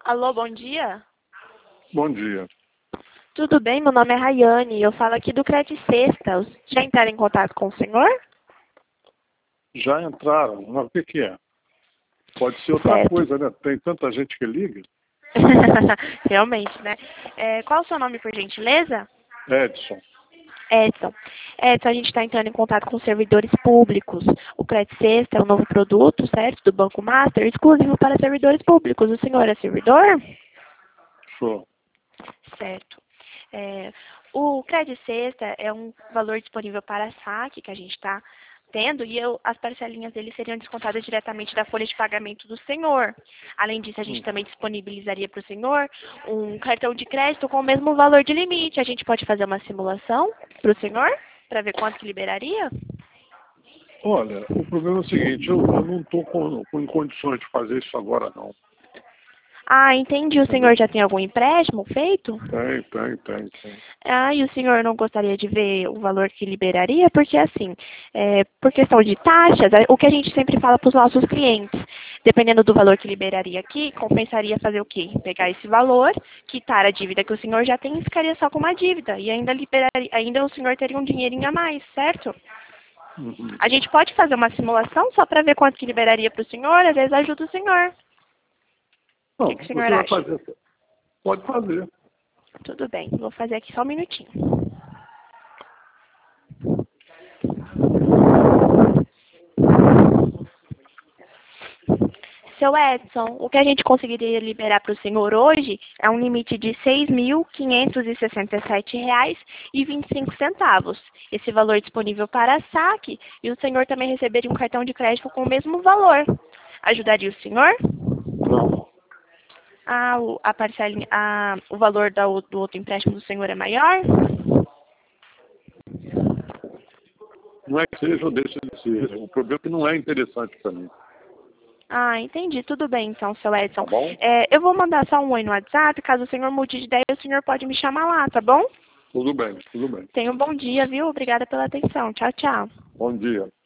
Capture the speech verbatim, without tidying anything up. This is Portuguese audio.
Alô, bom dia. Bom dia. Tudo bem? Meu nome é Rayane. Eu falo aqui do Credit Sexta. Já entraram em contato com o senhor? Já entraram, mas o que, que é? Pode ser outra Certo. coisa, né? Tem tanta gente que liga. Realmente, né? É, qual o seu nome, por gentileza? Edson. Edson. Edson, a gente está entrando em contato com servidores públicos. O Credit Sexta é um novo produto, certo? Do Banco Master, exclusivo para servidores públicos. O senhor é servidor? Show. Certo. É, o Credit Sexta é um valor disponível para saque que a gente está tendo e eu, as parcelinhas dele seriam descontadas diretamente da folha de pagamento do senhor. Além disso, a gente Hum. também disponibilizaria para o senhor um cartão de crédito com o mesmo valor de limite. A gente pode fazer uma simulação para o senhor, para ver quanto que liberaria? Olha, o problema é o seguinte, eu, eu não estou com, com em condições de fazer isso agora, não. Ah, entendi. O senhor já tem algum empréstimo feito? Tem, tem, tem, tem. Ah, e o senhor não gostaria de ver o valor que liberaria? Porque, assim, é, por questão de taxas, é, o que a gente sempre fala para os nossos clientes, dependendo do valor que liberaria aqui, compensaria fazer o quê? Pegar esse valor, quitar a dívida que o senhor já tem e ficaria só com uma dívida. E ainda, liberaria, ainda o senhor teria um dinheirinho a mais, certo? Uhum. A gente pode fazer uma simulação só para ver quanto que liberaria para o senhor, às vezes ajuda o senhor. O Não, que, que o senhor você vai acha? fazer. Pode fazer. Tudo bem, vou fazer aqui só um minutinho. Seu Edson, o que a gente conseguiria liberar para o senhor hoje é um limite de seis mil quinhentos e sessenta e sete reais e vinte e cinco centavos. Esse valor disponível para saque e o senhor também receberia um cartão de crédito com o mesmo valor. Ajudaria o senhor? Não. Ah, o, a parcelinha, a, o valor da, do outro empréstimo do senhor é maior? Não é que seja ou deixa de ser. O problema é que não é interessante para mim. Ah, entendi. Tudo bem, então, seu Tá Edson. bom? É, eu vou mandar só um oi no WhatsApp. Caso o senhor mude de ideia, o senhor pode me chamar lá, tá bom? Tudo bem, tudo bem. Tenha um bom dia, viu? Obrigada pela atenção. Tchau, tchau. Bom dia.